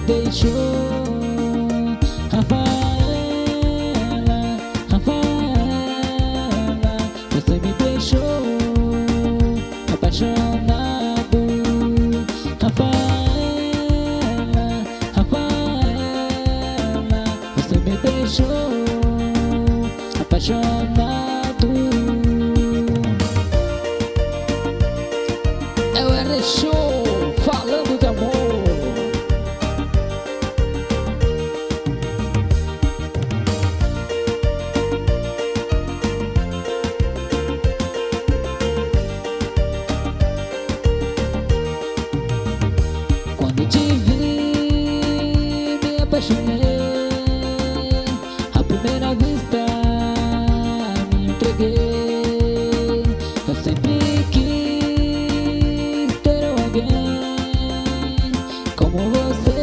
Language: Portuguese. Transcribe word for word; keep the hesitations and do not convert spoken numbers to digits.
deixou. Rafaela, Rafaela, você me deixou apaixonado. Rafaela, Rafaela, você me deixou apaixonado. É o R Show falando de amor. Quando te vi, me apaixonei. À primeira vista, me entreguei. Eu sempre quis ter alguém como você.